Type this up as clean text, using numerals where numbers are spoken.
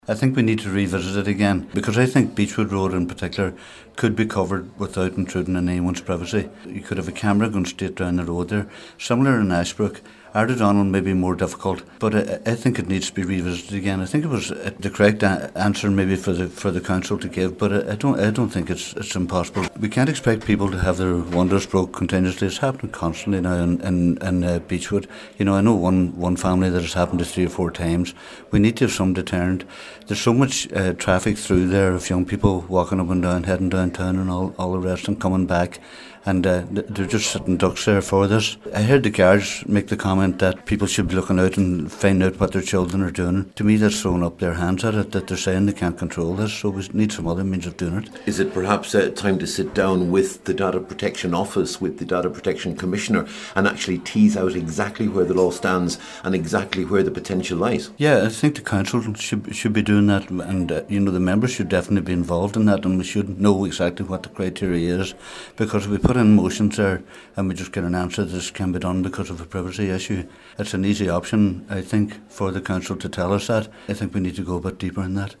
I think we need to revisit it again because I think Beechwood Road in particular could be covered without intruding on anyone's privacy. You could have a camera going straight down the road there. Similar in Ashbrook. Ardudonald may be more difficult, but I think it needs to be revisited again. I think it was the correct answer maybe for the council to give, but I don't think it's impossible. We can't expect people to have their windows broke continuously. It's happening constantly now in Beechwood. You know, I know one family that has happened to 3 or 4 times. We need to have some deterrent. There's so much traffic through there of young people walking up and down, heading downtown and all the rest and coming back. And they're just sitting ducks there for this. I heard the guards make the comment that people should be looking out and finding out what their children are doing. To me, that's throwing up their hands at it, that they're saying they can't control this, so we need some other means of doing it. Is it perhaps time to sit down with the Data Protection Office, with the Data Protection Commissioner, and actually tease out exactly where the law stands and exactly where the potential lies? Yeah, I think the council should be doing that, and the members should definitely be involved in that, and we should know exactly what the criteria is, because if we put in motions there and we just get an answer that this can be done because of a privacy issue, it's an easy option, I think, for the council to tell us that. I think we need to go a bit deeper in that.